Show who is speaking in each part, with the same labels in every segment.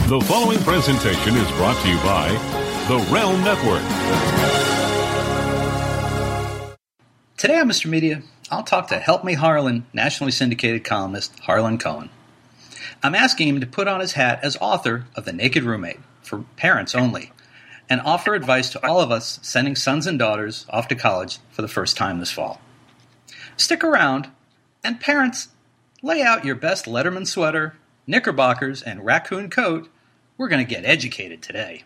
Speaker 1: The following presentation is brought to you by The Realm Network.
Speaker 2: Today on Mr. Media, I'll talk to Help Me Harlan nationally syndicated columnist Harlan Cohen. I'm asking him to put on his hat as author of The Naked Roommate, for parents only, and offer advice to all of us sending sons and daughters off to college for the first time this fall. Stick around, and parents, lay out your best Letterman sweater, knickerbockers, and raccoon coat. We're going to get educated today.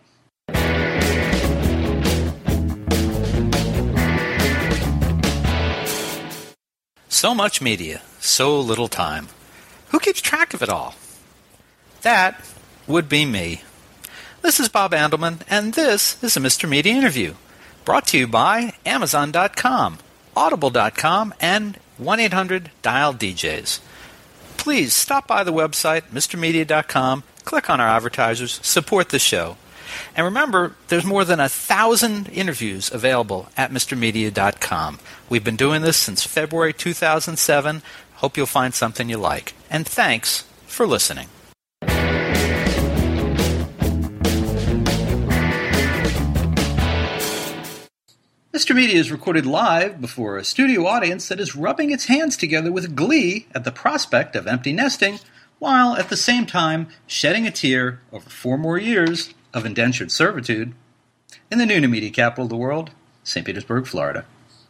Speaker 2: So much media, so little time. Who keeps track of it all? That would be me. This is Bob Andelman, and this is a Mr. Media interview, brought to you by Amazon.com, Audible.com, and 1-800-DIAL-DJs. Please stop by the website, MrMedia.com, click on our advertisers, support the show. And remember, there's more than 1,000 interviews available at MrMedia.com. We've been doing this since February 2007. Hope you'll find something you like. And thanks for listening. Mr. Media is recorded live before a studio audience that is rubbing its hands together with glee at the prospect of empty nesting, while at the same time shedding a tear over 4 more years of indentured servitude in the new media capital of the world, St. Petersburg, Florida.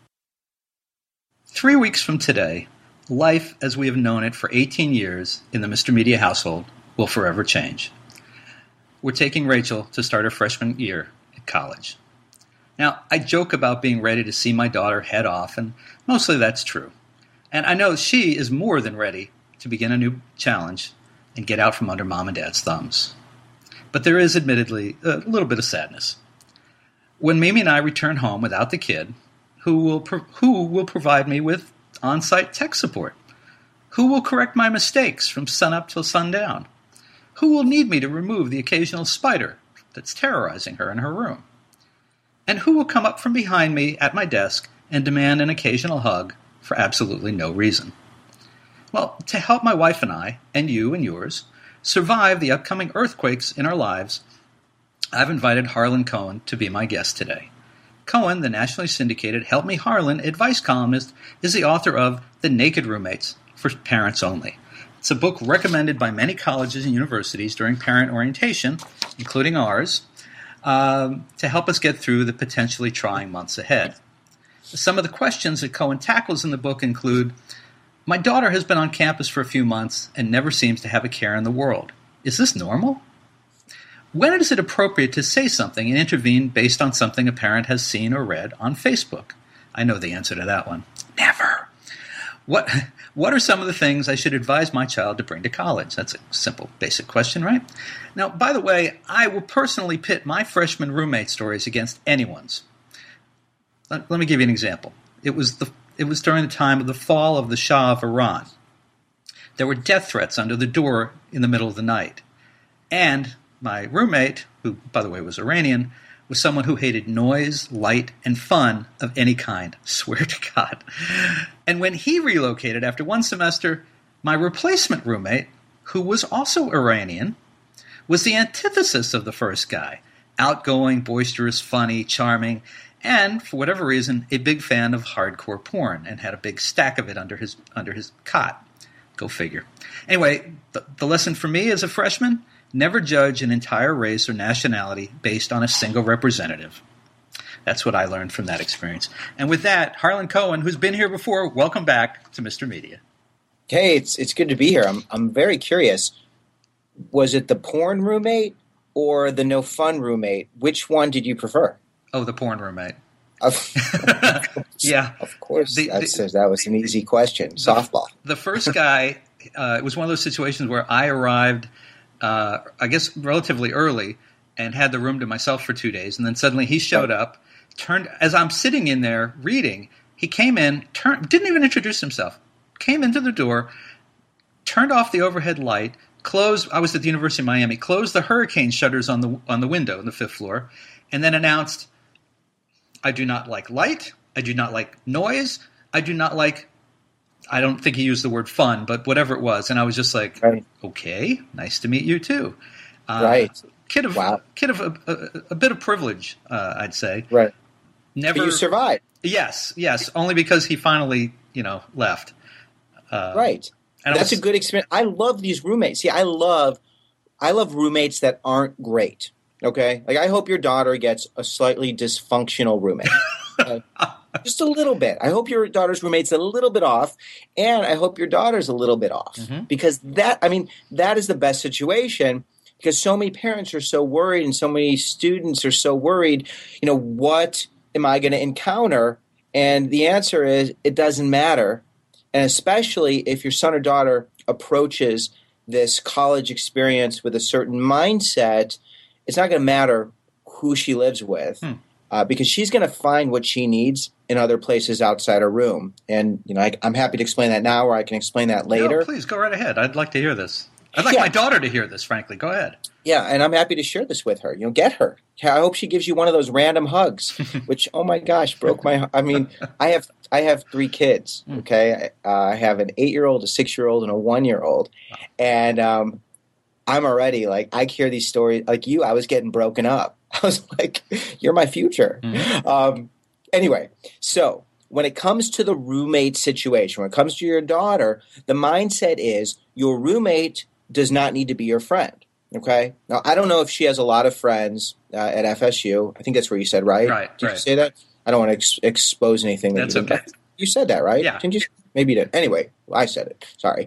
Speaker 2: 3 weeks from today, life as we have known it for 18 years in the Mr. Media household will forever change. We're taking Rachel to start her freshman year at college. Now, I joke about being ready to see my daughter head off, and mostly that's true. And I know she is more than ready to begin a new challenge and get out from under mom and dad's thumbs. But there is admittedly a little bit of sadness. When Mimi and I return home without the kid, who will provide me with on-site tech support? Who will correct my mistakes from sunup till sundown? Who will need me to remove the occasional spider that's terrorizing her in her room? And who will come up from behind me at my desk and demand an occasional hug for absolutely no reason? Well, to help my wife and I, and you and yours, survive the upcoming earthquakes in our lives, I've invited Harlan Cohen to be my guest today. Cohen, the nationally syndicated Help Me Harlan advice columnist, is the author of The Naked Roommates, for parents only. It's a book recommended by many colleges and universities during parent orientation, including ours, to help us get through the potentially trying months ahead. Some of the questions that Cohen tackles in the book include, my daughter has been on campus for a few months and never seems to have a care in the world. Is this normal? When is it appropriate to say something and intervene based on something a parent has seen or read on Facebook? I know the answer to that one. Never. What are some of the things I should advise my child to bring to college? That's a simple, basic question, right? Now, by the way, I will personally pit my freshman roommate stories against anyone's. Let me give you an example. It was during the time of the fall of the Shah of Iran. There were death threats under the door in the middle of the night. And my roommate, who, by the way, was Iranian, was someone who hated noise, light, and fun of any kind. Swear to God. And when he relocated after one semester, my replacement roommate, who was also Iranian, was the antithesis of the first guy. Outgoing, boisterous, funny, charming, and, for whatever reason, a big fan of hardcore porn and had a big stack of it under his cot. Go figure. Anyway, the lesson for me as a freshman, never judge an entire race or nationality based on a single representative. That's what I learned from that experience. And with that, Harlan Cohen, who's been here before, welcome back to Mr. Media.
Speaker 3: Hey, it's good to be here. I'm very curious. Was it the porn roommate or the no fun roommate? Which one did you prefer?
Speaker 2: Oh, the porn roommate.
Speaker 3: Yeah, of course. That was an easy question. Softball.
Speaker 2: The first guy, it was one of those situations where I arrived, I guess, relatively early and had the room to myself for 2 days. And then suddenly he showed up, as I'm sitting in there reading, he came in, didn't even introduce himself, came into the door, turned off the overhead light, closed, I was at the University of Miami, closed the hurricane shutters on the window on the 5th floor, and then announced, I do not like light, I do not like noise, I do not like, I don't think he used the word fun, but whatever it was. And I was just like, right. Okay, nice to meet you too.
Speaker 3: Right.
Speaker 2: Kid of
Speaker 3: Wow.
Speaker 2: a bit of privilege, I'd say.
Speaker 3: Right.
Speaker 2: Never.
Speaker 3: But you survived.
Speaker 2: Yes. Only because he finally, left.
Speaker 3: Right.
Speaker 2: And
Speaker 3: That's a good experience. I love these roommates. See, I love roommates that aren't great. Okay? Like, I hope your daughter gets a slightly dysfunctional roommate. Okay? Just a little bit. I hope your daughter's roommate's a little bit off, and I hope your daughter's a little bit off. Because that is the best situation, because so many parents are so worried and so many students are so worried, what am I going to encounter? And the answer is it doesn't matter. And especially if your son or daughter approaches this college experience with a certain mindset, it's not going to matter who she lives with, because she's going to find what she needs in other places outside her room. And I'm happy to explain that now, or I can explain that later.
Speaker 2: No, please go right ahead. I'd like to hear this. I'd like my daughter to hear this, frankly. Go ahead.
Speaker 3: Yeah, and I'm happy to share this with her. Get her. I hope she gives you one of those random hugs, which, oh my gosh, broke my. I mean, I have 3 kids. Okay, I have an 8-year-old, a 6-year-old, and a 1-year-old, and I'm already like, I hear these stories like you. I was getting broken up. I was like, you're my future. Anyway, so when it comes to the roommate situation, when it comes to your daughter, the mindset is your roommate does not need to be your friend. Okay. Now, I don't know if she has a lot of friends at FSU. I think that's where you said, right?
Speaker 2: Right.
Speaker 3: Did you say that? I don't want to expose anything.
Speaker 2: That's okay.
Speaker 3: You said that, right?
Speaker 2: Yeah.
Speaker 3: Didn't you? Maybe you did. Anyway, I said it. Sorry.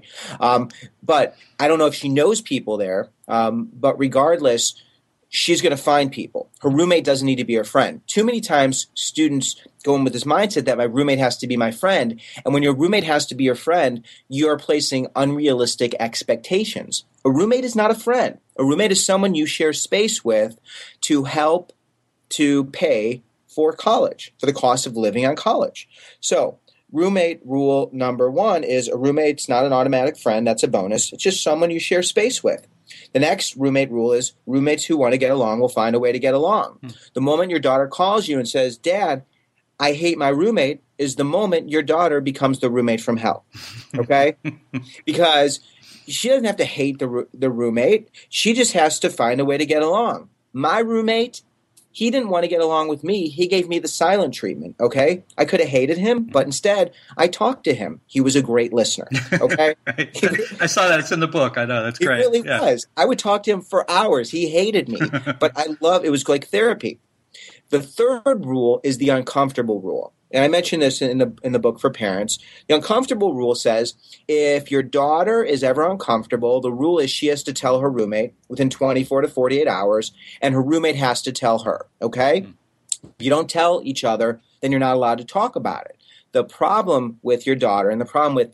Speaker 3: But I don't know if she knows people there. But regardless, she's going to find people. Her roommate doesn't need to be her friend. Too many times students go in with this mindset that my roommate has to be my friend. And when your roommate has to be your friend, you're placing unrealistic expectations. A roommate is not a friend. A roommate is someone you share space with to help to pay for college, for the cost of living on college. So roommate rule number 1 is a roommate's not an automatic friend. That's a bonus. It's just someone you share space with. The next roommate rule is roommates who want to get along will find a way to get along. The moment your daughter calls you and says, Dad, I hate my roommate, is the moment your daughter becomes the roommate from hell. Okay? Because she doesn't have to hate the roommate. She just has to find a way to get along. My roommate, he didn't want to get along with me. He gave me the silent treatment, okay? I could have hated him, but instead, I talked to him. He was a great listener, okay?
Speaker 2: I saw that. It's in the book. I know. That's great.
Speaker 3: It really was. I would talk to him for hours. He hated me, but it was like therapy. The third rule is the uncomfortable rule. And I mentioned this in the book for parents. The uncomfortable rule says if your daughter is ever uncomfortable, the rule is she has to tell her roommate within 24 to 48 hours, and her roommate has to tell her, okay? If you don't tell each other, then you're not allowed to talk about it. The problem with your daughter and the problem with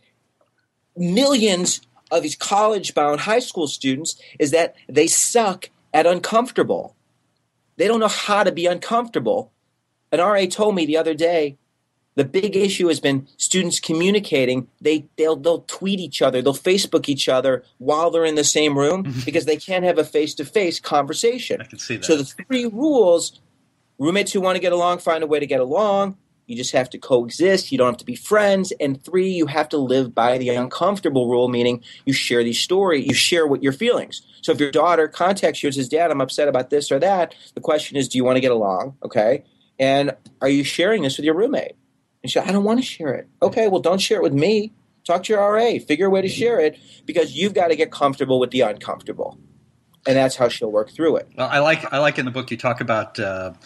Speaker 3: millions of these college-bound high school students is that they suck at uncomfortable. They don't know how to be uncomfortable. An RA told me the other day, the big issue has been students communicating. They'll tweet each other. They'll Facebook each other while they're in the same room because they can't have a face-to-face conversation.
Speaker 2: I can see that.
Speaker 3: So the 3 rules, roommates who want to get along, find a way to get along. You just have to coexist. You don't have to be friends. And 3, you have to live by the uncomfortable rule, meaning you share these stories, you share what your feelings. So if your daughter contacts you and says, Dad, I'm upset about this or that, the question is, do you want to get along? Okay. And are you sharing this with your roommate? And she said, I don't want to share it. Okay, well, don't share it with me. Talk to your RA. Figure a way to share it because you've got to get comfortable with the uncomfortable. And that's how she'll work through it.
Speaker 2: Well, I like in the book you talk about,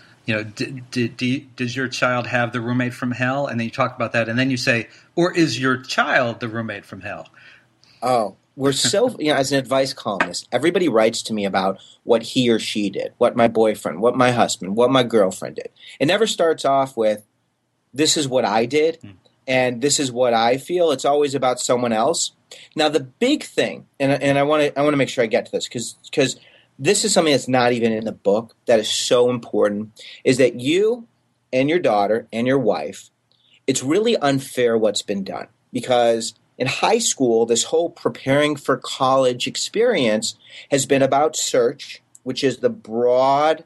Speaker 2: does your child have the roommate from hell? And then you talk about that. And then you say, or is your child the roommate from hell?
Speaker 3: Oh, we're so, as an advice columnist, everybody writes to me about what he or she did, what my boyfriend, what my husband, what my girlfriend did. It never starts off with, this is what I did, and this is what I feel. It's always about someone else. Now, the big thing, and I want to make sure I get to this, because this is something that's not even in the book that is so important, is that you and your daughter and your wife, it's really unfair what's been done. Because in high school, this whole preparing for college experience has been about search, which is the broad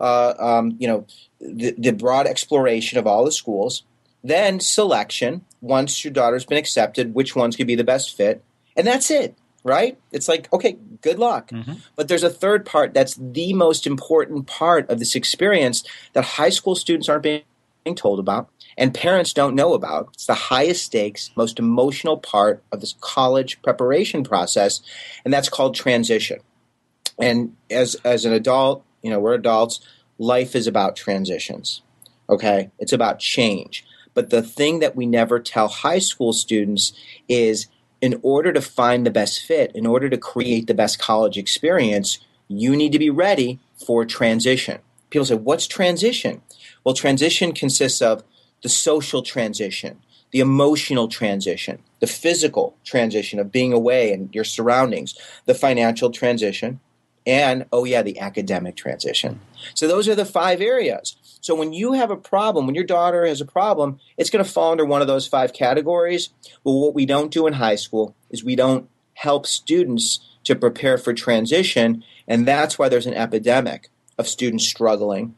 Speaker 3: the broad exploration of all the schools, then selection, once your daughter's been accepted, which ones could be the best fit, and that's it. right? It's like, okay, good luck.
Speaker 2: Mhm.
Speaker 3: But there's a third part that's the most important part of this experience that high school students aren't being told about and parents don't know about. It's the highest stakes, most emotional part of this college preparation process, and that's called transition. And as an adult, we're adults, life is about transitions, okay? It's about change. But the thing that we never tell high school students is in order to find the best fit, in order to create the best college experience, you need to be ready for transition. People say, what's transition? Well, transition consists of the social transition, the emotional transition, the physical transition of being away and your surroundings, the financial transition, and, the academic transition. So those are the 5 areas. So when you have a problem, when your daughter has a problem, it's going to fall under one of those 5 categories. Well, what we don't do in high school is we don't help students to prepare for transition, and that's why there's an epidemic of students struggling.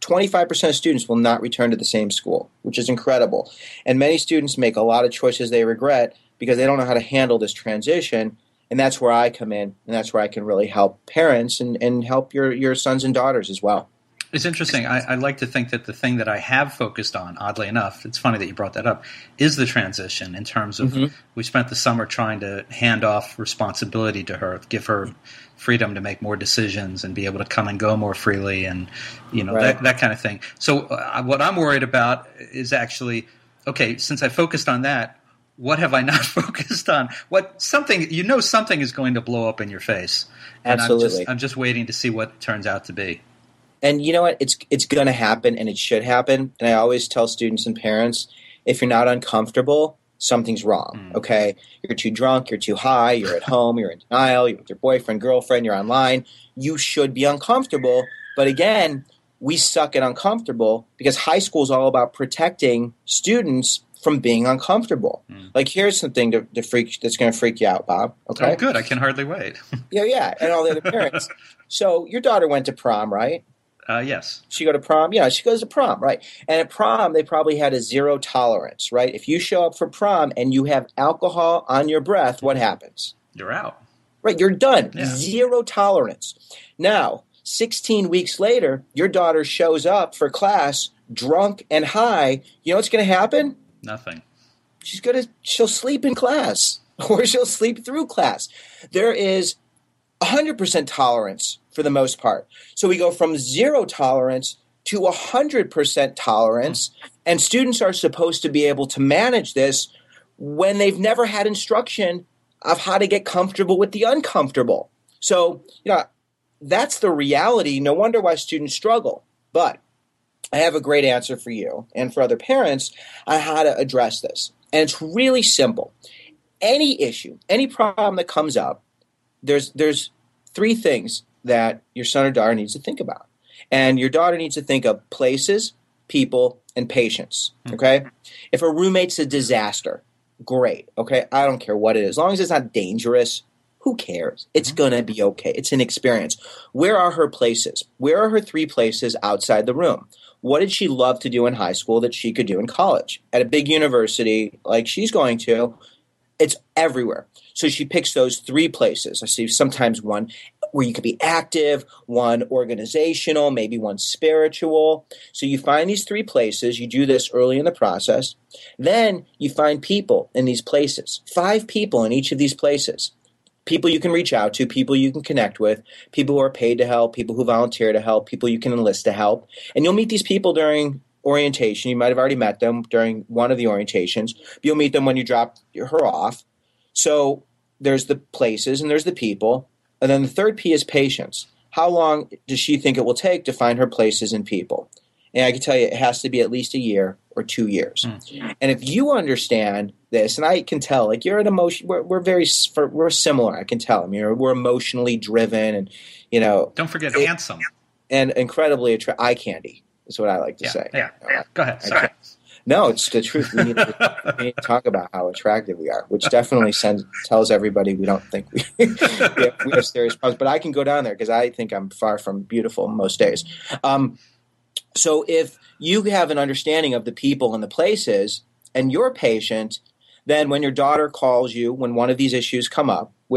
Speaker 3: 25% of students will not return to the same school, which is incredible. And many students make a lot of choices they regret because they don't know how to handle this transition. And that's where I come in, and that's where I can really help parents and help your sons and daughters as well.
Speaker 2: It's interesting. I like to think that the thing that I have focused on, oddly enough, it's funny that you brought that up, is the transition in terms of we spent the summer trying to hand off responsibility to her, give her freedom to make more decisions and be able to come and go more freely and,
Speaker 3: Right.
Speaker 2: that kind of thing. So what I'm worried about is actually, okay, since I focused on that, what have I not focused on? Something is going to blow up in your face. And
Speaker 3: Absolutely.
Speaker 2: I'm just waiting to see what it turns out to be.
Speaker 3: And you know what? It's going to happen, and it should happen. And I always tell students and parents, if you're not uncomfortable, something's wrong, okay? You're too drunk, you're too high, you're at home, you're in denial, you're with your boyfriend, girlfriend, you're online. You should be uncomfortable. But again, we suck at uncomfortable because high school is all about protecting students from being uncomfortable. Like, here's something that's going to freak you out, Bob, okay?
Speaker 2: Oh, good. I can hardly wait.
Speaker 3: Yeah, and all the other parents. So your daughter went to prom, right?
Speaker 2: Yes.
Speaker 3: She go to prom? Yeah, she goes to prom, right? And at prom, they probably had a 0 tolerance, right? If you show up for prom and you have alcohol on your breath, what happens?
Speaker 2: You're out.
Speaker 3: Right, you're done.
Speaker 2: Yeah.
Speaker 3: 0 tolerance. Now, 16 weeks later, your daughter shows up for class drunk and high. You know what's going to happen?
Speaker 2: Nothing.
Speaker 3: She'll sleep in class or she'll sleep through class. There is 100% tolerance for the most part. So we go from 0 tolerance to 100% tolerance, and students are supposed to be able to manage this when they've never had instruction of how to get comfortable with the uncomfortable. So, that's the reality. No wonder why students struggle. But I have a great answer for you and for other parents on how to address this. And it's really simple. Any issue, any problem that comes up, there's 3 things that your son or daughter needs to think about. And your daughter needs to think of places, people, and patience, okay? If a roommate's a disaster, great, okay? I don't care what it is. As long as it's not dangerous, who cares? It's going to be okay. It's an experience. Where are her places? Where are her 3 places outside the room? What did she love to do in high school that she could do in college? At a big university like she's going to, it's everywhere. So she picks those 3 places. I see sometimes one where you could be active, one organizational, maybe one spiritual. So you find these 3 places. You do this early in the process. Then you find people in these places, 5 people in each of these places. People you can reach out to, people you can connect with, people who are paid to help, people who volunteer to help, people you can enlist to help. And you'll meet these people during orientation. You might have already met them during one of the orientations. You'll meet them when you drop her off. So there's the places and there's the people. And then the third P is patience. How long does she think it will take to find her places and people? And I can tell you it has to be at least a year or 2 years. And if you understand this, and I can tell, like, you're an emotion, we're similar. I can tell. I mean, we're emotionally driven, and
Speaker 2: Don't forget handsome
Speaker 3: and incredibly eye candy is what I like to say.
Speaker 2: Yeah. Go ahead. Sorry.
Speaker 3: No, it's the truth. We need to talk about how attractive we are, which definitely tells everybody we don't think we have serious problems. But I can go down there because I think I'm far from beautiful most days. So if you have an understanding of the people and the places and you're patient, then when your daughter calls you when one of these issues come up, which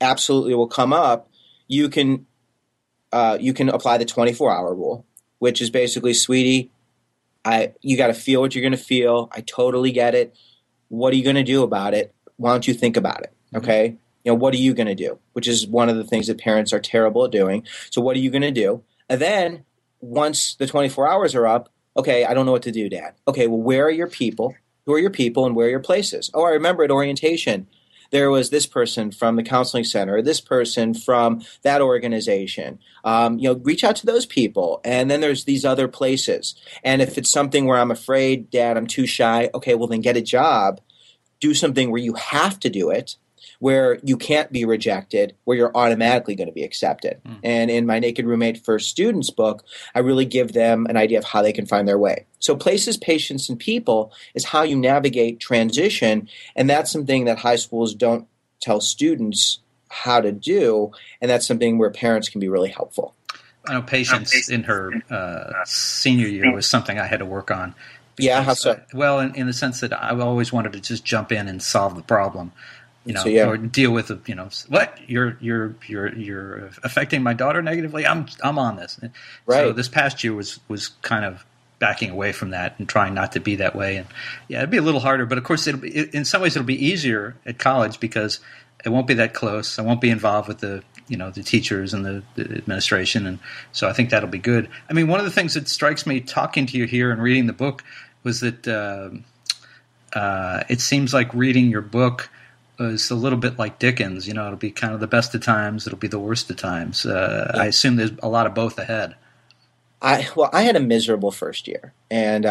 Speaker 3: absolutely will come up, you can apply the 24-hour rule, which is basically, sweetie, you got to feel what you're going to feel. I totally get it. What are you going to do about it? Why don't you think about it? Okay. What are you going to do? Which is one of the things that parents are terrible at doing. So what are you going to do? And then once the 24 hours are up, okay, I don't know what to do, Dad. Okay, well, where are your people? Who are your people and where are your places? Oh, I remember at orientation, there was this person from the counseling center, this person from that organization. Reach out to those people. And then there's these other places. And if it's something where I'm afraid, Dad, I'm too shy, okay, well, then get a job. Do something where you have to do it, where you can't be rejected, where you're automatically going to be accepted. And in my Naked Roommate for Students book, I really give them an idea of how they can find their way. So places, patients, and people is how you navigate transition, and that's something that high schools don't tell students how to do, and that's something where parents can be really helpful.
Speaker 2: I know patience in her senior year was something I had to work on. Because,
Speaker 3: yeah, how so?
Speaker 2: Well, in the sense that I always wanted to just jump in and solve the problem. Or deal with what you're affecting my daughter negatively. I'm on this.
Speaker 3: Right.
Speaker 2: So this past year was kind of backing away from that and trying not to be that way. And yeah, it'd be a little harder, but of course in some ways it'll be easier at college because it won't be that close. I won't be involved with the teachers and the administration, and so I think that'll be good. I mean, one of the things that strikes me talking to you here and reading the book was that it seems like reading your book is a little bit like Dickens. It'll be kind of the best of times. It'll be the worst of times. I assume there's a lot of both ahead.
Speaker 3: I had a miserable first year. And,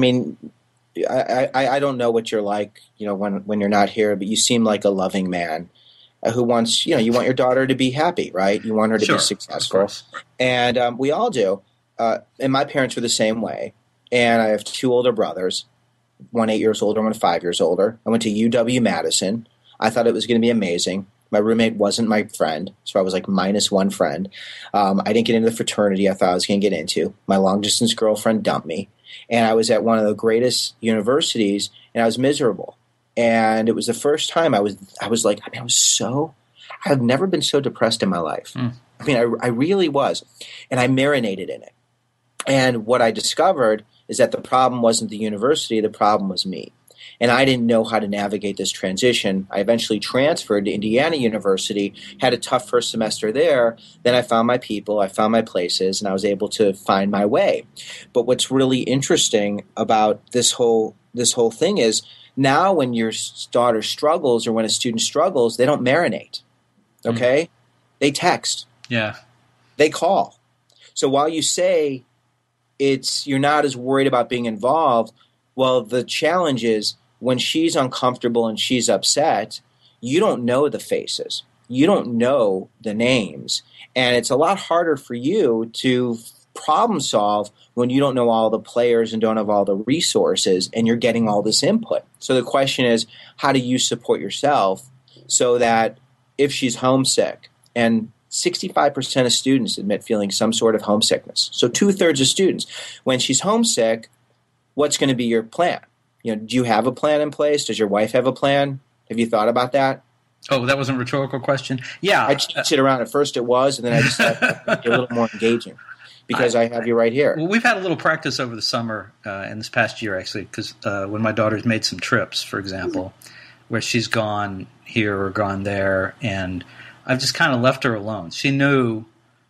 Speaker 3: I don't know what you're like, when you're not here, but you seem like a loving man who wants, you want your daughter to be happy, right? You want her to be successful. And we all do. And my parents were the same way. And I have two older brothers, one 8 years older, one 5 years older. I went to UW-Madison. I thought it was going to be amazing. My roommate wasn't my friend, so I was like minus one friend. I didn't get into the fraternity I thought I was going to get into. My long-distance girlfriend dumped me. And I was at one of the greatest universities, and I was miserable. And it was the first time I've never been so depressed in my life. I really was. And I marinated in it. And what I discovered is that the problem wasn't the university, the problem was me. And I didn't know how to navigate this transition. I eventually transferred to Indiana University, had a tough first semester there. Then I found my people, I found my places, and I was able to find my way. But what's really interesting about this whole thing is now when your daughter struggles or when a student struggles, they don't marinate, okay? They text.
Speaker 2: Yeah.
Speaker 3: They call. So while you say you're not as worried about being involved, well, the challenge is when she's uncomfortable and she's upset, you don't know the faces. You don't know the names. And it's a lot harder for you to problem solve when you don't know all the players and don't have all the resources and you're getting all this input. So the question is, how do you support yourself so that if she's homesick, and 65% of students admit feeling some sort of homesickness. So 2/3 of students, when she's homesick, what's going to be your plan? Do you have a plan in place? Does your wife have a plan? Have you thought about that?
Speaker 2: Oh, that was a rhetorical question? Yeah.
Speaker 3: I changed it around. At first it was, and then I decided to be a little more engaging because I have you right here.
Speaker 2: Well, we've had a little practice over the summer and this past year, actually, because when my daughter's made some trips, for example, where she's gone here or gone there, and I've just kind of left her alone. She knew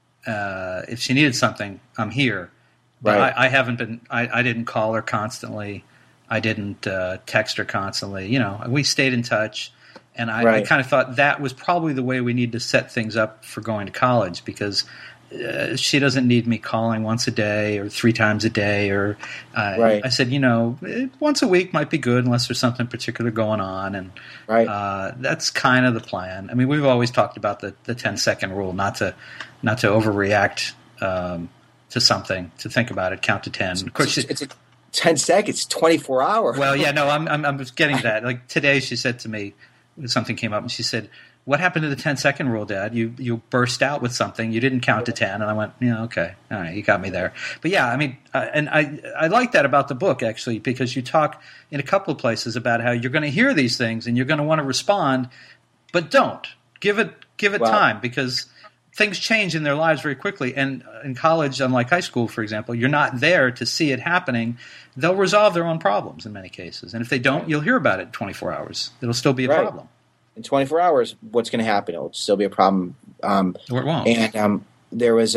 Speaker 2: if she needed something, I'm here. But
Speaker 3: right.
Speaker 2: I didn't call her constantly. I didn't text her constantly. We stayed in touch, and I kind of thought that was probably the way we need to set things up for going to college because she doesn't need me calling once a day or 3 times a day. Or I said, once a week might be good unless there's something particular going on, and that's kind of the plan. I mean, we've always talked about the 10-second rule, not to overreact to something, to think about it, count to 10. Of course,
Speaker 3: it's 10 seconds, 24 hours.
Speaker 2: Well, yeah, no, I'm getting that. Like today, she said to me, something came up, and she said, "What happened to the 10-second rule, Dad? You burst out with something. You didn't count to 10." And I went, "Yeah, okay, all right, you got me there." But yeah, I mean, and I like that about the book actually because you talk in a couple of places about how you're going to hear these things and you're going to want to respond, but don't give it Give it time, because things change in their lives very quickly. And in college, unlike high school, for example, you're not there to see it happening. They'll resolve their own problems in many cases. And if they don't, you'll hear about it in 24 hours. It'll still be a problem.
Speaker 3: In 24 hours, what's going to happen? It'll still be a problem.
Speaker 2: Or it won't.
Speaker 3: And there was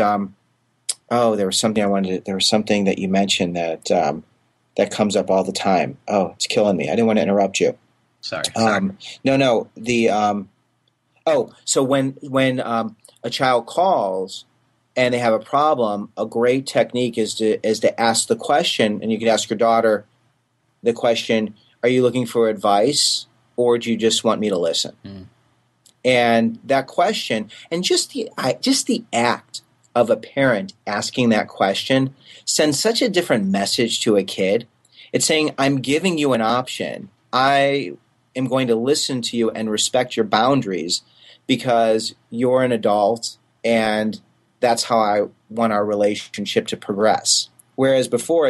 Speaker 3: something that you mentioned that comes up all the time. Oh, it's killing me. I didn't want to interrupt you.
Speaker 2: Sorry.
Speaker 3: No. So when a child calls and they have a problem, a great technique is to ask the question, and you can ask your daughter the question: are you looking for advice, or do you just want me to listen? Mm. And that question, and just the act of a parent asking that question sends such a different message to a kid. It's saying, I'm giving you an option. I am going to listen to you and respect your boundaries because you're an adult, and that's how I want our relationship to progress. Whereas before,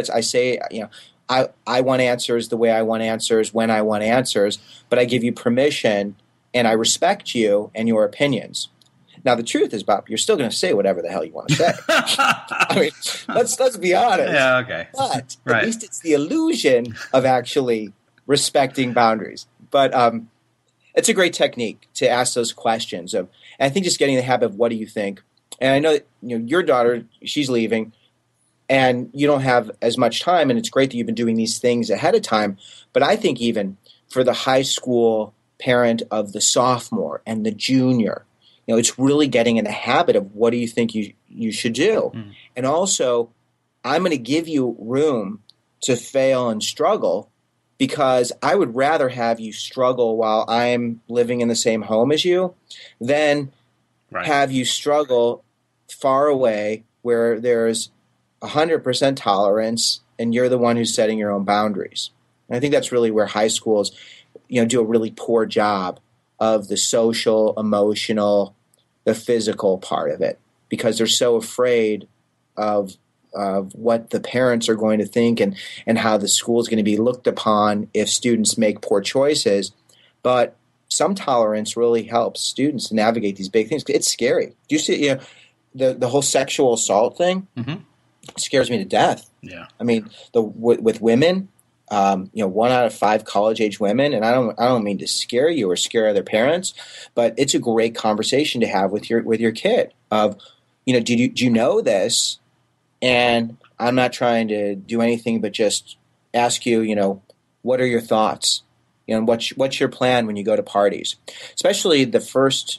Speaker 3: I want answers the way I want answers, when I want answers, but I give you permission and I respect you and your opinions. Now, the truth is, Bob, you're still going to say whatever the hell you want to say. I mean, let's be honest.
Speaker 2: Yeah, okay.
Speaker 3: But at least it's the illusion of actually respecting boundaries. But it's a great technique to ask those questions. And I think just getting the habit of what do you think. And I know that your daughter, she's leaving, and you don't have as much time, and it's great that you've been doing these things ahead of time. But I think even for the high school parent of the sophomore and the junior, it's really getting in the habit of what do you think you should do. Mm. And also, I'm going to give you room to fail and struggle, because I would rather have you struggle while I'm living in the same home as you than have you struggle far away where there's 100% tolerance and you're the one who's setting your own boundaries. And I think that's really where high schools, do a really poor job of the social, emotional, the physical part of it, because they're so afraid of what the parents are going to think and how the school is going to be looked upon if students make poor choices. But some tolerance really helps students to navigate these big things. It's scary. Do you see the whole sexual assault thing? Mm-hmm. Scares me to death. Yeah. I mean, with women, 1 out of 5 college-age women, and I don't mean to scare you or scare other parents, but it's a great conversation to have with your kid of, do you know this? And I'm not trying to do anything but just ask you, what are your thoughts? What's your plan when you go to parties? Especially the first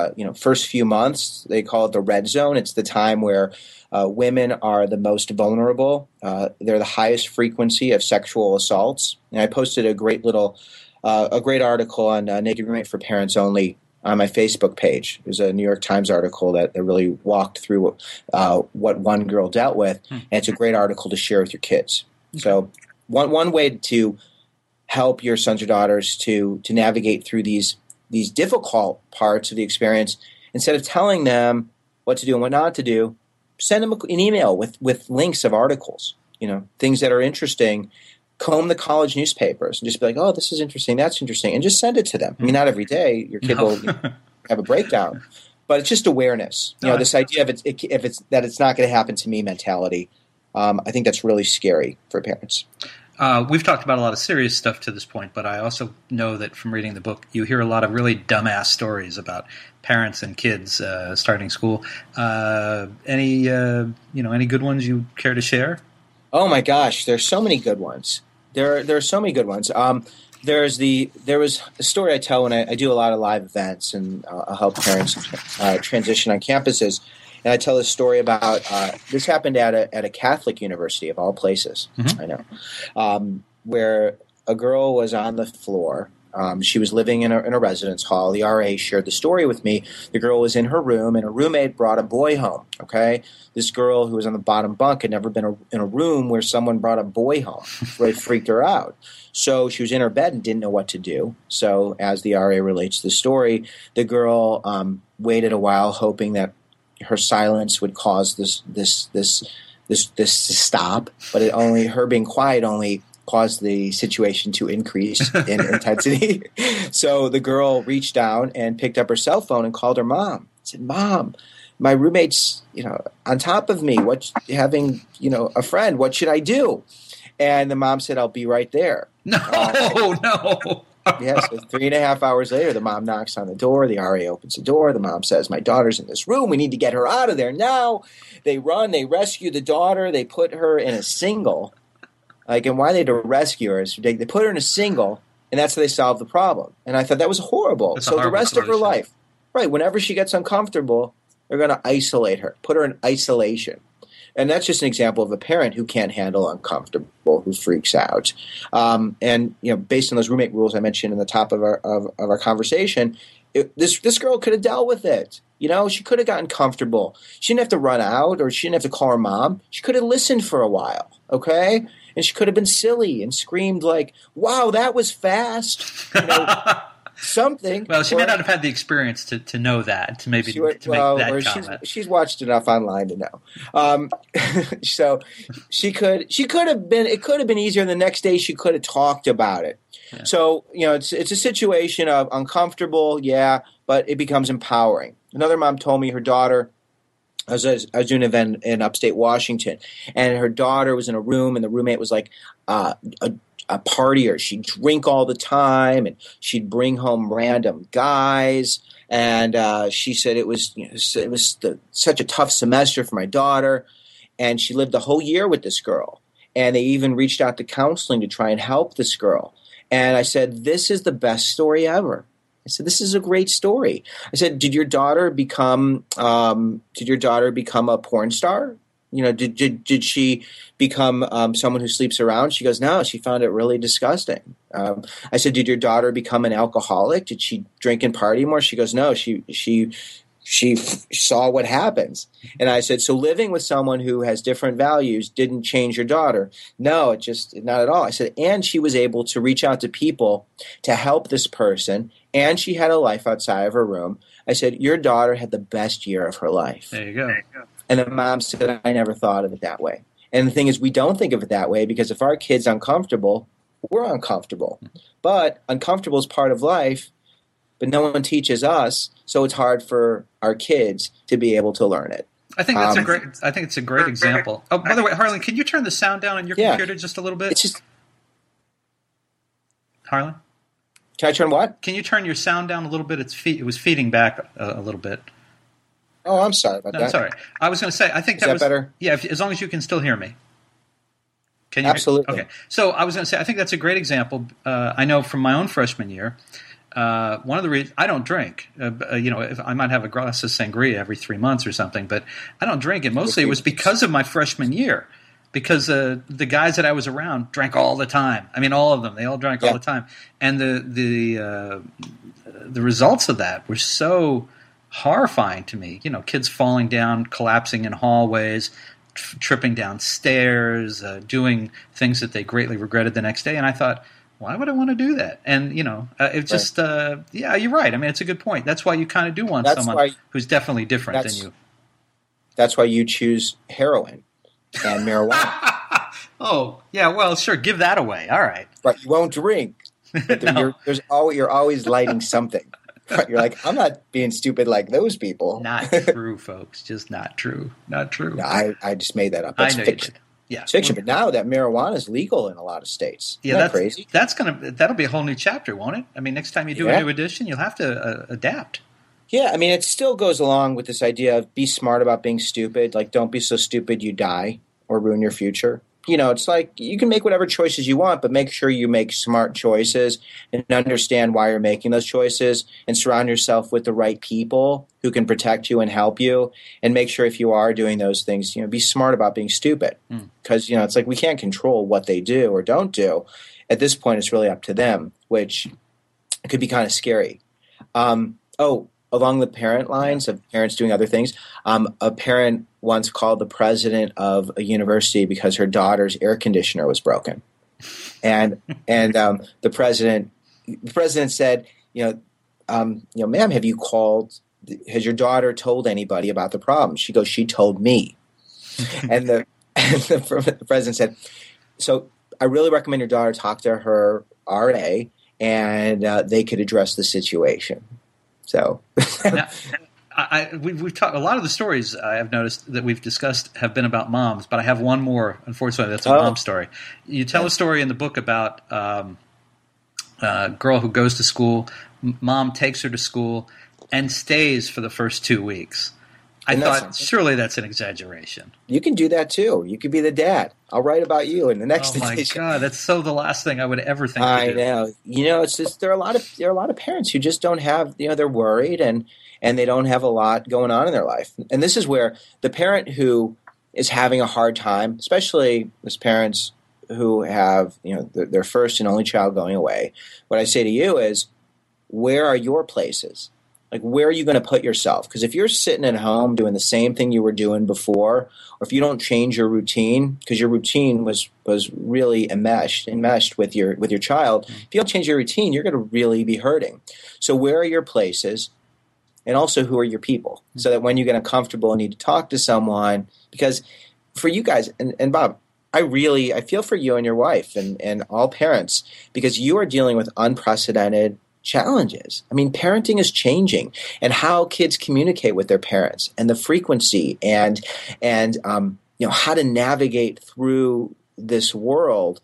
Speaker 3: few months, they call it the red zone. It's the time where women are the most vulnerable. They're the highest frequency of sexual assaults. And I posted a great article on Naked Roommate for Parents Only on my Facebook page. It was a New York Times article that really walked through what one girl dealt with, and it's a great article to share with your kids. Okay. So one way to help your sons or daughters to navigate through these difficult parts of the experience, instead of telling them what to do and what not to do, send them an email with links of articles, things that are interesting. Comb the college newspapers and just be like, oh, this is interesting, that's interesting, and just send it to them. I mean, not every day your kid will have a breakdown, but it's just awareness. This idea of if it's not going to happen to me mentality. I think that's really scary for parents.
Speaker 2: We've talked about a lot of serious stuff to this point, but I also know that from reading the book, you hear a lot of really dumbass stories about parents and kids starting school. Any good ones you care to share?
Speaker 3: Oh my gosh, there's so many good ones. There are so many good ones. There was a story I tell when I do a lot of live events, and I'll help parents transition on campuses. And I tell this story about this happened at a Catholic university of all places. Mm-hmm. I know, where a girl was on the floor. She was living in a residence hall. The RA shared the story with me. The girl was in her room, and her roommate brought a boy home. Okay, this girl who was on the bottom bunk had never been in a room where someone brought a boy home. It freaked her out. So she was in her bed and didn't know what to do. So as the RA relates the story, the girl waited a while, hoping that her silence would cause this to stop. But her being quiet only caused the situation to increase in intensity. So the girl reached down and picked up her cell phone and called her mom. Said, "Mom, my roommate's, on top of me. Having, a friend. What should I do?" And the mom said, "I'll be right there."
Speaker 2: No, no.
Speaker 3: Yeah, so 3.5 hours later, the mom knocks on the door. The RA opens the door. The mom says, "My daughter's in this room. We need to get her out of there now." They run. They rescue the daughter. They put her in a single. And why they had to rescue her is they put her in a single, and that's how they solved the problem. And I thought that was horrible.
Speaker 2: That's a
Speaker 3: so
Speaker 2: horrible
Speaker 3: the rest of her
Speaker 2: solution.
Speaker 3: life, right, whenever she gets uncomfortable, they're going to isolate her, put her in isolation. And that's just an example of a parent who can't handle uncomfortable, who freaks out. And based on those roommate rules I mentioned in the top of our conversation, this girl could have dealt with it. She could have gotten comfortable. She didn't have to run out, or she didn't have to call her mom. She could have listened for a while, okay? And she could have been silly and screamed like, "Wow, that was fast!" Something.
Speaker 2: Well, she may not have had the experience to know that, to maybe make that comment.
Speaker 3: She's watched enough online to know. So she could have been. It could have been easier. And the next day, she could have talked about it. Yeah. So it's a situation of uncomfortable, yeah, but it becomes empowering. Another mom told me her daughter. I was doing an event in upstate Washington, and her daughter was in a room, and the roommate was like a partier. She'd drink all the time, and she'd bring home random guys. And she said it was such a tough semester for my daughter, and she lived the whole year with this girl. And they even reached out to counseling to try and help this girl. And I said, "This is the best story ever." I said, "This is a great story." I said, "Did your daughter become a porn star? Did she become someone who sleeps around?" She goes, "No, she found it really disgusting." I said, "Did your daughter become an alcoholic? Did she drink and party more?" She goes, "No, she saw what happens." And I said, "So living with someone who has different values didn't change your daughter?" "No, not at all." I said, "And she was able to reach out to people to help this person, and she had a life outside of her room." I said, "Your daughter had the best year of her life."
Speaker 2: There you go.
Speaker 3: And the mom said, "I never thought of it that way." And the thing is, we don't think of it that way because if our kid's uncomfortable, we're uncomfortable. But uncomfortable is part of life, but no one teaches us, so it's hard for our kids to be able to learn it.
Speaker 2: I think it's a great example. Oh, by the way, Harlan, can you turn the sound down on your computer just a little bit? Harlan?
Speaker 3: Can I turn what?
Speaker 2: Can you turn your sound down a little bit? It was feeding back a little bit.
Speaker 3: Oh, I'm sorry about that.
Speaker 2: Sorry. I was going to say, I think
Speaker 3: Is that better?
Speaker 2: Yeah, as long as you can still hear me. Can you?
Speaker 3: Absolutely.
Speaker 2: Okay. So I was going to say, I think that's a great example. I know from my own freshman year, one of the reasons I don't drink, if I might have a glass of sangria every 3 months or something, but I don't drink. And mostly it was because of my freshman year, because the guys that I was around drank all the time. I mean, all of them. They all drank all the time. And the results of that were so horrifying to me. Kids falling down, collapsing in hallways, tripping down stairs, doing things that they greatly regretted the next day. And I thought, why would I want to do that? And, it's just, you're right. I mean, it's a good point. That's why you kind of do want someone who's definitely different than you.
Speaker 3: That's why you choose heroin and marijuana.
Speaker 2: Oh, yeah, well, sure, give that away. All right.
Speaker 3: But you won't drink. But
Speaker 2: No.
Speaker 3: You're always lighting something. You're like, I'm not being stupid like those people.
Speaker 2: Not true, folks. Just not true. Not true.
Speaker 3: No, I just made that up.
Speaker 2: I
Speaker 3: That's
Speaker 2: know
Speaker 3: fiction.
Speaker 2: you did. Yeah.
Speaker 3: It's fiction, but now that marijuana is legal in a lot of states.
Speaker 2: Yeah,
Speaker 3: Isn't that crazy?
Speaker 2: That'll be a whole new chapter, won't it? I mean, next time you do a new edition, you'll have to adapt.
Speaker 3: Yeah, I mean, it still goes along with this idea of be smart about being stupid. Like, don't be so stupid you die or ruin your future. It's like you can make whatever choices you want, but make sure you make smart choices and understand why you're making those choices and surround yourself with the right people who can protect you and help you. And make sure if you are doing those things, be smart about being stupid. Because, it's like we can't control what they do or don't do. At this point, it's really up to them, which could be kind of scary. Along the parent lines of parents doing other things, a parent once called the president of a university because her daughter's air conditioner was broken, and the president said, ma'am, have you called? Has your daughter told anybody about the problem? She goes, she told me, and the president said, so I really recommend your daughter talk to her RA, and they could address the situation. So,
Speaker 2: now, we've talked. A lot of the stories I have noticed that we've discussed have been about moms, but I have one more. Unfortunately, that's a mom story. You tell a story in the book about a girl who goes to school. Mom takes her to school and stays for the first 2 weeks. I thought, surely that's an exaggeration.
Speaker 3: You can do that too. You could be the dad. I'll write about you in the next edition.
Speaker 2: Oh my God, that's so the last thing I would ever think to do.
Speaker 3: I know. It's just there are a lot of parents who just don't have, they're worried and they don't have a lot going on in their life. And this is where the parent who is having a hard time, especially as parents who have, their first and only child going away, what I say to you is, where are your places? Like, where are you going to put yourself? Because if you're sitting at home doing the same thing you were doing before, or if you don't change your routine, because your routine was really enmeshed with your child, if you don't change your routine, you're going to really be hurting. So where are your places? And also, who are your people? So that when you get uncomfortable and need to talk to someone, because for you guys, and Bob, I feel for you and your wife and all parents, because you are dealing with unprecedented challenges. I mean, parenting is changing, and how kids communicate with their parents, and the frequency, and how to navigate through this world.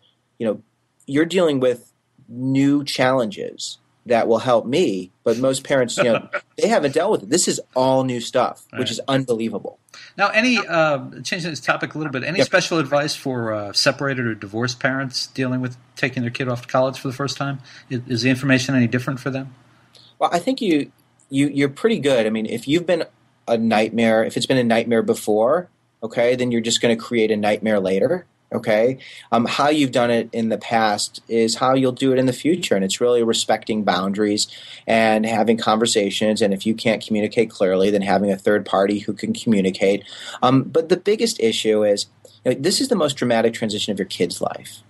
Speaker 3: You're dealing with new challenges that will help me, but most parents, they haven't dealt with it. This is all new stuff, which is unbelievable.
Speaker 2: Now, changing this topic a little bit, any special advice for separated or divorced parents dealing with taking their kid off to college for the first time? Is the information any different for them? Well,
Speaker 3: I think you're pretty good. I mean, if you've been a nightmare, if it's been a nightmare before, okay, then you're just going to create a nightmare later. Okay, how you've done it in the past is how you'll do it in the future, and it's really respecting boundaries and having conversations. And if you can't communicate clearly, then having a third party who can communicate. But the biggest issue is this is the most dramatic transition of your kid's life,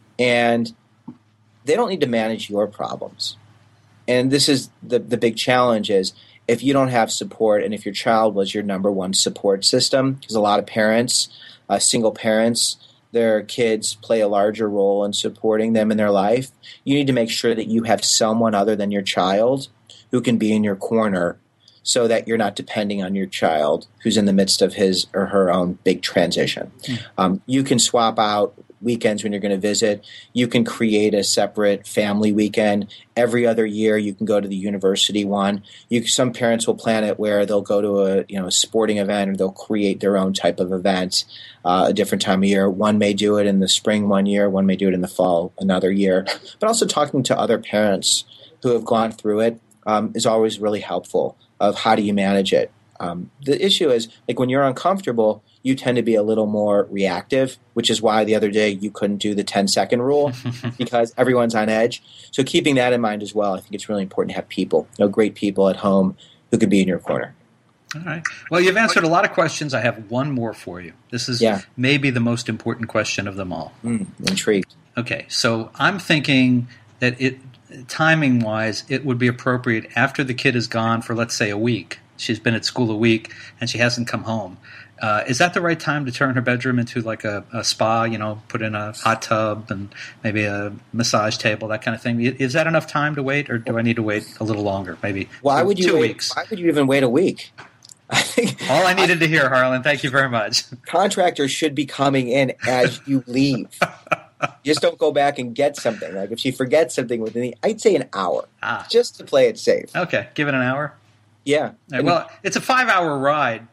Speaker 3: and they don't need to manage your problems. And this is the big challenge is if you don't have support, and if your child was your number one support system, because a lot of parents, single parents, their kids play a larger role in supporting them in their life, you need to make sure that you have someone other than your child who can be in your corner so that you're not depending on your child who's in the midst of his or her own big transition. You can swap out weekends when you're going to visit. You can create a separate family weekend. Every other year you can go to the university one. Some parents will plan it where they'll go to a sporting event, or they'll create their own type of event a different time of year. One may do it in the spring one year, one may do it in the fall another year. But also talking to other parents who have gone through it is always really helpful of how do you manage it. The issue is, like, when you're uncomfortable, you tend to be a little more reactive, which is why the other day you couldn't do the 10-second rule because everyone's on edge. So keeping that in mind as well, I think it's really important to have people, great people at home who could be in your corner.
Speaker 2: All right. Well, you've answered a lot of questions. I have one more for you. This is maybe the most important question of them all.
Speaker 3: Intrigued.
Speaker 2: Okay. So I'm thinking that timing-wise, it would be appropriate after the kid is gone for, let's say, a week. She's been at school a week, and she hasn't come home. Is that the right time to turn her bedroom into like a spa, put in a hot tub and maybe a massage table, that kind of thing? Is that enough time to wait, or do I need to wait a little longer, maybe 2 weeks?
Speaker 3: Why would you even wait a week?
Speaker 2: All I needed to hear, Harlan. Thank you very much.
Speaker 3: Contractors should be coming in as you leave. Just don't go back and get something. Like if she forgets something I'd say an hour, just to play it safe.
Speaker 2: Okay, give it an hour?
Speaker 3: Yeah.
Speaker 2: Right, well, it's a 5-hour ride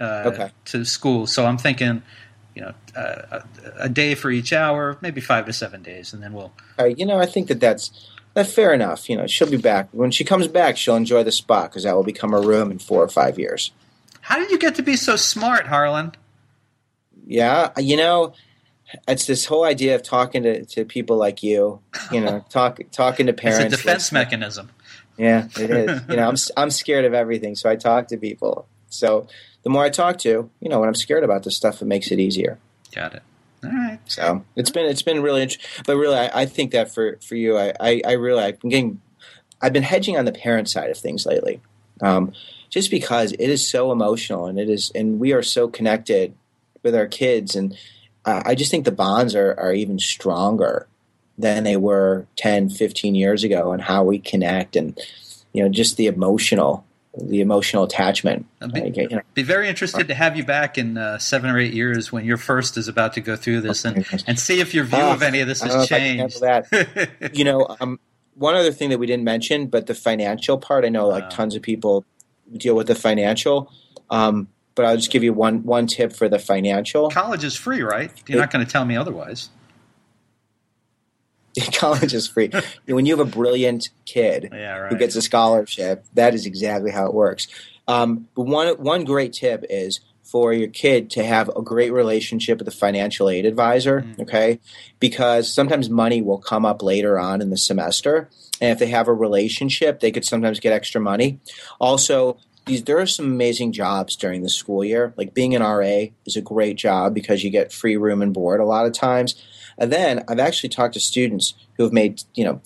Speaker 2: to school, so I'm thinking, a day for each hour, maybe 5 to 7 days, and then we'll.
Speaker 3: I think that's fair enough. She'll be back when she comes back. She'll enjoy the spa because that will become her room in 4 or 5 years.
Speaker 2: How did you get to be so smart, Harlan?
Speaker 3: Yeah, it's this whole idea of talking to people like you. Talking to parents.
Speaker 2: It's a defense mechanism.
Speaker 3: Yeah, it is. I'm scared of everything, so I talk to people. So the more I talk to, when I'm scared about this stuff, it makes it easier.
Speaker 2: Got it. All right.
Speaker 3: So it's been really interesting. But really, I think that for you, I've been hedging on the parent side of things lately, just because it is so emotional, and we are so connected with our kids, and I just think the bonds are even stronger than they were 10, 15 years ago, and how we connect, and just the emotional attachment.
Speaker 2: Be very interested to have you back in 7 or 8 years when your first is about to go through this, and see if your view of any of this has changed.
Speaker 3: One other thing that we didn't mention, but the financial part. I know tons of people deal with the financial, but I'll just give you one tip for the financial.
Speaker 2: College is free, right? You're not going to tell me otherwise.
Speaker 3: College is free. When you have a brilliant kid who gets a scholarship, that is exactly how it works. But one great tip is for your kid to have a great relationship with a financial aid advisor, okay? Because sometimes money will come up later on in the semester, and if they have a relationship, they could sometimes get extra money. Also, there are some amazing jobs during the school year. Like being an RA is a great job because you get free room and board a lot of times. And then I've actually talked to students who have made,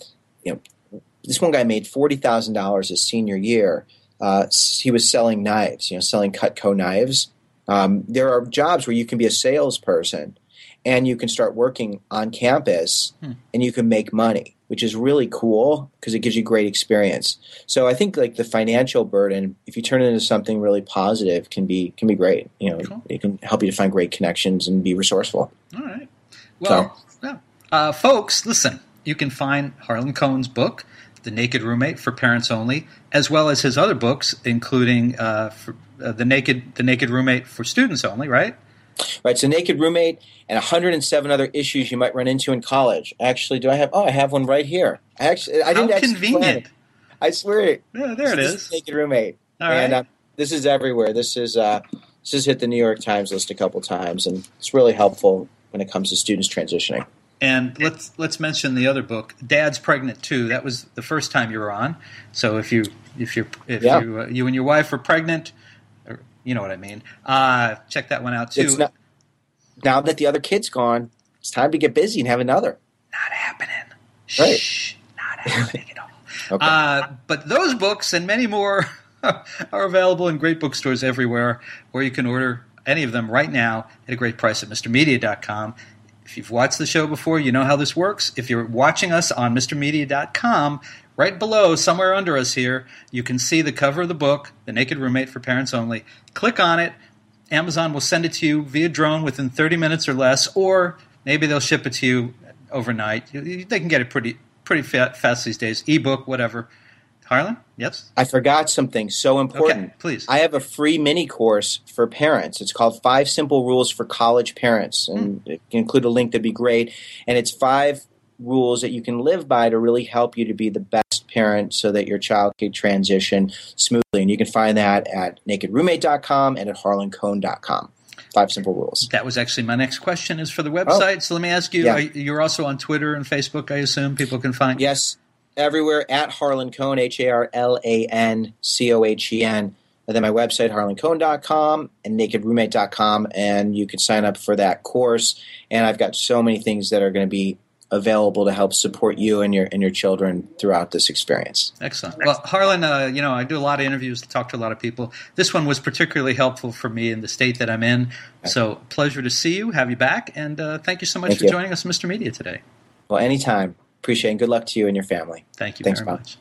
Speaker 3: this one guy made $40,000 his senior year. He was selling knives, selling Cutco knives. There are jobs where you can be a salesperson and you can start working on campus and you can make money, which is really cool because it gives you great experience. So I think the financial burden, if you turn it into something really positive, can be great. Cool. It can help you to find great connections and be resourceful.
Speaker 2: All right. Well, folks, listen, you can find Harlan Cohen's book, The Naked Roommate for Parents Only, as well as his other books, including The Naked Roommate for Students Only, right?
Speaker 3: Right, so Naked Roommate and 107 other issues you might run into in college. Actually, I have one right here. I didn't
Speaker 2: How convenient.
Speaker 3: I swear.
Speaker 2: Yeah, there it is.
Speaker 3: Naked Roommate.
Speaker 2: All right.
Speaker 3: And this is everywhere. This has hit the New York Times list a couple times, and it's really helpful when it comes to students transitioning.
Speaker 2: And let's mention the other book, Dad's Pregnant Too. That was the first time you were on. So if you and your wife are pregnant, or, you know what I mean, check that one out too.
Speaker 3: Now that the other kid's gone, it's time to get busy and have another.
Speaker 2: Not happening.
Speaker 3: Right.
Speaker 2: Shh, not happening at all. Okay. But those books and many more are available in great bookstores everywhere, or you can order any of them right now at a great price at MrMedia.com. If you've watched the show before, you know how this works. If you're watching us on MrMedia.com, right below, somewhere under us here, you can see the cover of the book, The Naked Roommate for Parents Only. Click on it. Amazon will send it to you via drone within 30 minutes or less, or maybe they'll ship it to you overnight. They can get it pretty fast these days. Ebook, whatever. Harlan, yes?
Speaker 3: I forgot something so important.
Speaker 2: Okay, please.
Speaker 3: I have a free mini course for parents. It's called 5 Simple Rules for College Parents, and it can include a link that'd be great. And it's 5 rules that you can live by to really help you to be the best parent so that your child can transition smoothly. And you can find that at nakedroommate.com and at harlancohen.com. 5 Simple Rules.
Speaker 2: That was actually my next question is for the website. Oh. So let me ask you, you're also on Twitter and Facebook, I assume people can find?
Speaker 3: Yes. Everywhere at Harlan Cohen, HarlanCohen. And then my website, harlancohen.com and nakedroommate.com. And you can sign up for that course. And I've got so many things that are going to be available to help support you and your children throughout this experience.
Speaker 2: Excellent. Well, Harlan, I do a lot of interviews, talk to a lot of people. This one was particularly helpful for me in the state that I'm in. So pleasure to see you, have you back. And thank you so much for joining us, Mr. Media, today.
Speaker 3: Well, anytime. Appreciate it. And good luck to you and your family.
Speaker 2: Thank you
Speaker 3: Thanks,
Speaker 2: very much.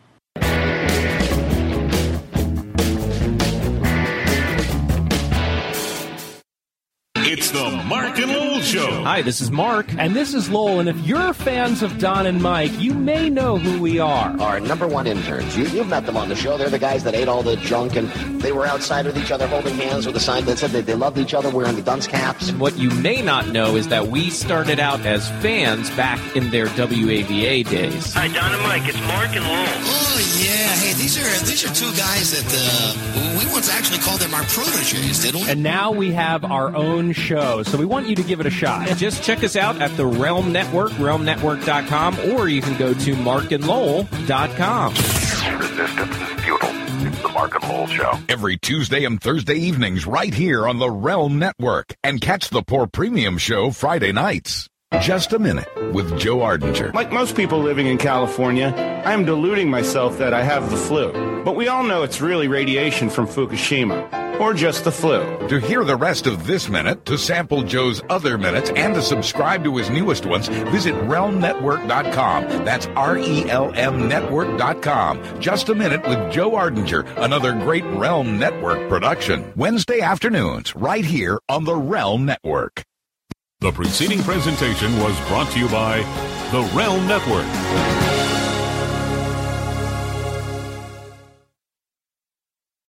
Speaker 1: It's the Mark and Lowell Show.
Speaker 4: Hi, this is Mark. And this is Lowell. And if you're fans of Don and Mike, you may know who we are.
Speaker 5: Our number one interns. You've met them on the show. They're the guys that ate all the junk, and they were outside with each other holding hands with a sign that said that they loved each other wearing the dunce caps.
Speaker 4: And what you may not know is that we started out as fans back in their WAVA days.
Speaker 6: Hi, Don and Mike. It's Mark and Lowell.
Speaker 7: Oh, yeah. Hey, these are two guys that we once actually called them our proteges, didn't we?
Speaker 4: And now we have our own show, so we want you to give it a shot. Just check us out at the Realm Network, realmnetwork.com, or you can go to markandlowell.com.
Speaker 8: Resistance is futile. It's the Mark and Lowell Show.
Speaker 1: Every Tuesday and Thursday evenings right here on the Realm Network. And catch the Poor Premium Show Friday nights. Just a Minute with Joe Ardinger.
Speaker 9: Like most people living in California, I am deluding myself that I have the flu. But we all know it's really radiation from Fukushima. or just the flu.
Speaker 1: To hear the rest of this minute, to sample Joe's other minutes, and to subscribe to his newest ones, visit RealmNetwork.com. That's RELM Network.com. Just a Minute with Joe Ardinger, another great Realm Network production. Wednesday afternoons, right here on the Realm Network.
Speaker 10: The preceding presentation was brought to you by the Realm Network.